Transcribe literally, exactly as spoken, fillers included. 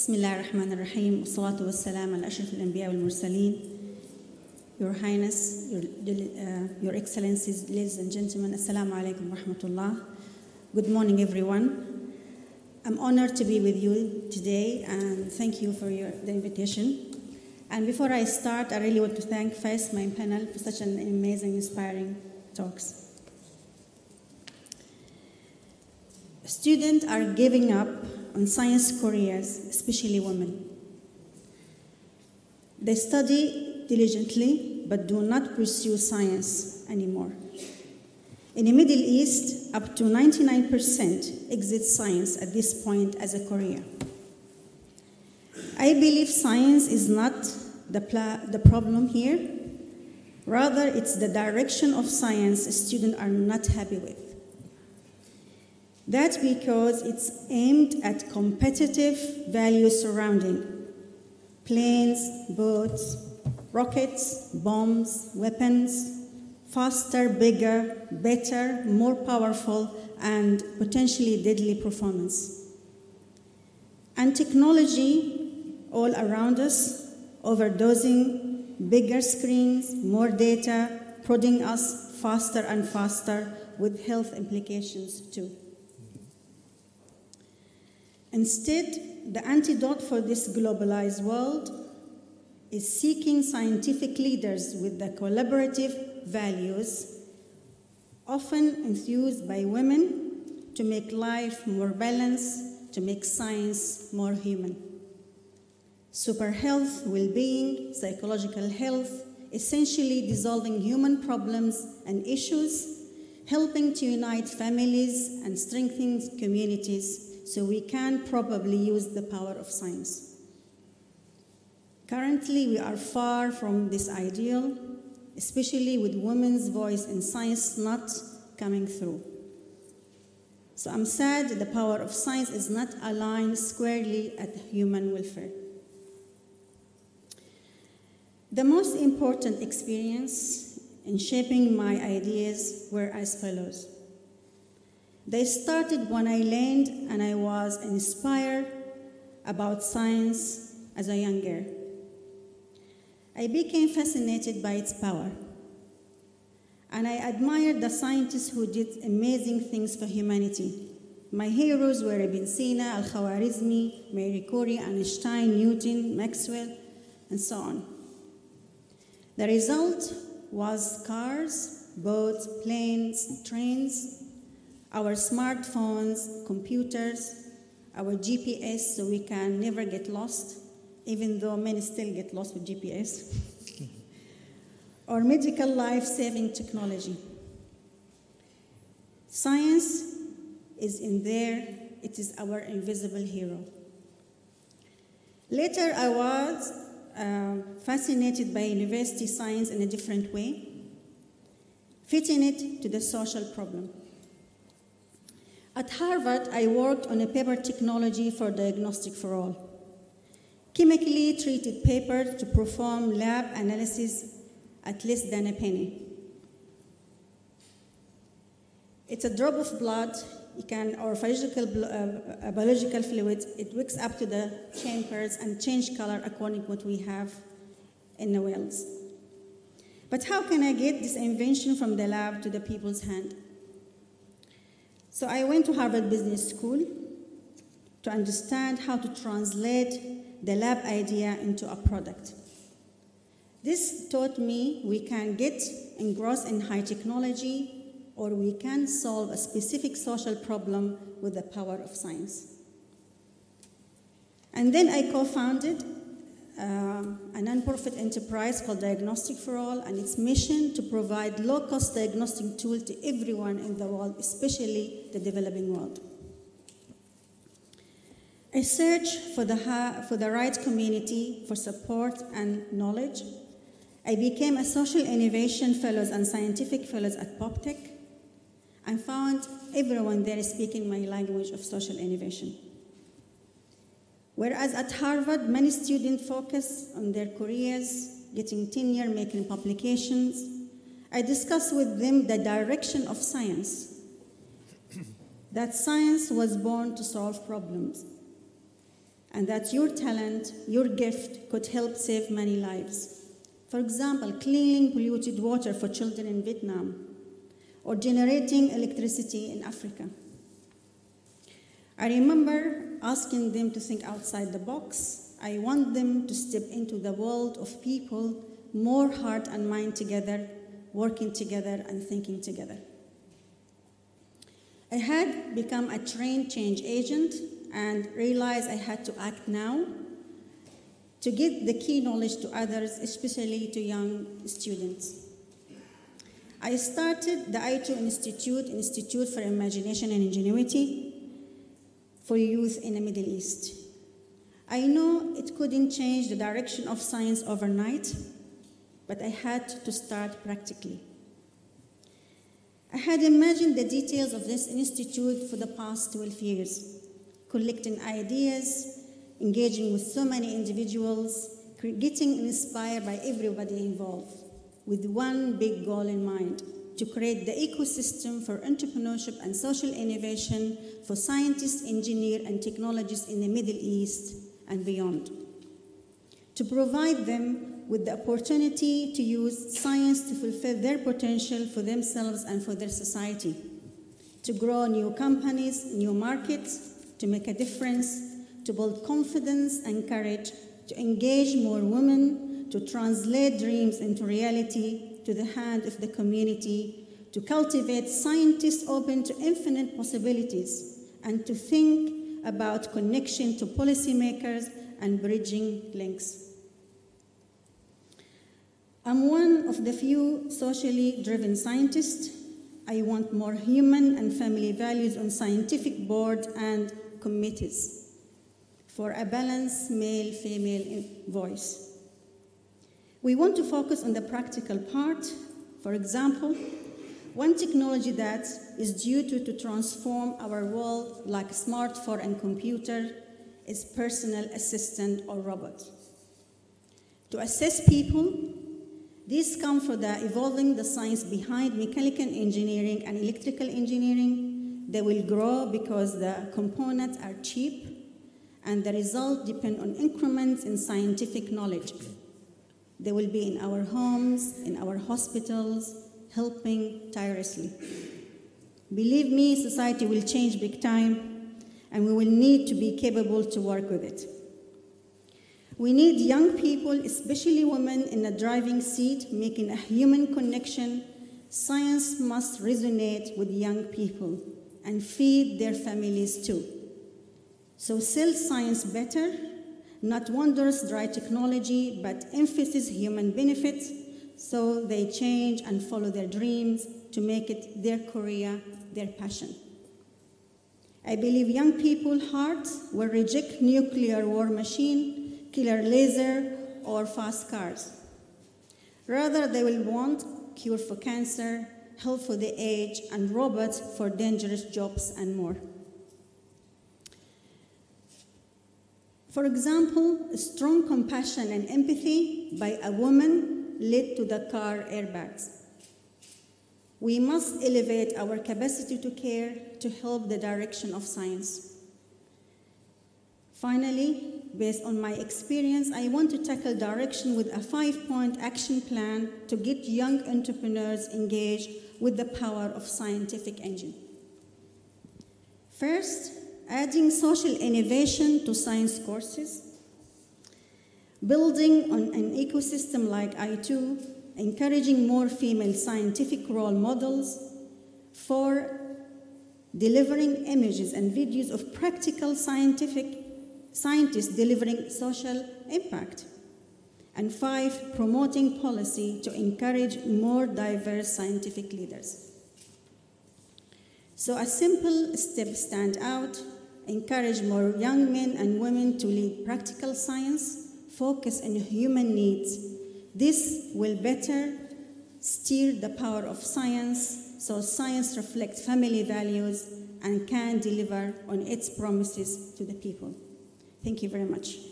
بسم الله الرحمن الرحيم والصلاة والسلام على أشرف الأنبياء والمرسلين. Your Highness, Your, uh, Your Excellencies, ladies and gentlemen, Assalamu alaikum wa rahmatullah. Good morning, everyone. I'm honored to be with you today, and thank you for your, the invitation. And before I start, I really want to thank first my panel for such an amazing, inspiring talks. Students are giving up on science careers, especially women. They study diligently, but do not pursue science anymore. In the Middle East, up to ninety-nine percent exit science at this point as a career. I believe science is not the, the problem here. Rather, it's the direction of science students are not happy with. That's because it's aimed at competitive values surrounding planes, boats, rockets, bombs, weapons, faster, bigger, better, more powerful, and potentially deadly performance. And technology all around us, overdosing, bigger screens, more data, prodding us faster and faster with health implications too. Instead, the antidote for this globalized world is seeking scientific leaders with the collaborative values, often enthused by women, to make life more balanced, to make science more human. Super health, well-being, psychological health, essentially dissolving human problems and issues, helping to unite families and strengthening communities, so we can probably use the power of science. Currently, we are far from this ideal, especially with women's voice in science not coming through. So I'm sad the power of science is not aligned squarely at human welfare. The most important experience in shaping my ideas were as follows. They started when I learned and I was inspired about science as a young girl. I became fascinated by its power, and I admired the scientists who did amazing things for humanity. My heroes were Ibn Sina, Al-Khwarizmi, Marie Curie, Einstein, Newton, Maxwell, and so on. The result was cars, boats, planes, trains, our smartphones, computers, our G P S so we can never get lost, even though many still get lost with G P S, or medical life-saving technology. Science is in there, it is our invisible hero. Later, I was uh, fascinated by university science in a different way, fitting it to the social problem. At Harvard, I worked on a paper technology for diagnostic for all. Chemically treated paper to perform lab analysis at less than a penny. It's a drop of blood, you can, or physical, uh, biological fluid. It wicks up to the chambers and change color according to what we have in the wells. But how can I get this invention from the lab to the people's hand? So I went to Harvard Business School to understand how to translate the lab idea into a product. This taught me we can get engrossed in high technology, or we can solve a specific social problem with the power of science. And then I co-founded uh, a non-profit enterprise called Diagnostic for All, and its mission to provide low-cost diagnostic tools to everyone in the world, especially the developing world. I searched for the, for the right community for support and knowledge. I became a social innovation fellows and scientific fellows at PopTech, and found everyone there speaking my language of social innovation. Whereas at Harvard, many students focus on their careers, getting tenure, making publications, I discussed with them the direction of science, that science was born to solve problems. and that your talent, your gift could help save many lives. For example, cleaning polluted water for children in Vietnam, or generating electricity in Africa. I remember asking them to think outside the box. I want them to step into the world of people, more heart and mind together, working together and thinking together. I had become a trained change agent and realized I had to act now to give the key knowledge to others, especially to young students. I started the I two Institute, Institute for Imagination and Ingenuity for youth in the Middle East. I know it couldn't change the direction of science overnight, but I had to start practically. I had imagined the details of this institute for the past twelve years, collecting ideas, engaging with so many individuals, getting inspired by everybody involved, with one big goal in mind: to create the ecosystem for entrepreneurship and social innovation for scientists, engineers, and technologists in the Middle East and beyond. To provide them with the opportunity to use science to fulfill their potential for themselves and for their society. To grow new companies, new markets, to make a difference, to build confidence and courage, to engage more women, to translate dreams into reality to the hand of the community, to cultivate scientists open to infinite possibilities, and to think about connection to policymakers and bridging links. I'm one of the few socially driven scientists. I want more human and family values on scientific boards and committees for a balanced male-female voice. We want to focus on the practical part. For example, one technology that is due to, to transform our world like a smartphone and computer is personal assistant or robot. To assess people, these come from the evolving the science behind mechanical engineering and electrical engineering. They will grow because the components are cheap and the results depend on increments in scientific knowledge. They will be in our homes, in our hospitals, helping tirelessly. Believe me, society will change big time and we will need to be capable to work with it. We need young people, especially women, in the driving seat, making a human connection. Science must resonate with young people and feed their families too. So sell science better, not wondrous dry technology, but emphasize human benefits so they change and follow their dreams to make it their career, their passion. I believe young people's hearts will reject nuclear war machine, killer laser, or fast cars. Rather, they will want cure for cancer, help for the aged, and robots for dangerous jobs and more. For example, strong compassion and empathy by a woman led to the car airbags. We must elevate our capacity to care to help the direction of science. Finally, based on my experience, I want to tackle direction with a five-point action plan to get young entrepreneurs engaged with the power of scientific engine. First, adding social innovation to science courses, building on an ecosystem like I two, encouraging more female scientific role models, for delivering images and videos of practical scientific scientists delivering social impact. And five, promoting policy to encourage more diverse scientific leaders. So a simple step stand out: encourage more young men and women to lead practical science, focus on human needs. This will better steer the power of science so science reflects family values and can deliver on its promises to the people. Thank you very much.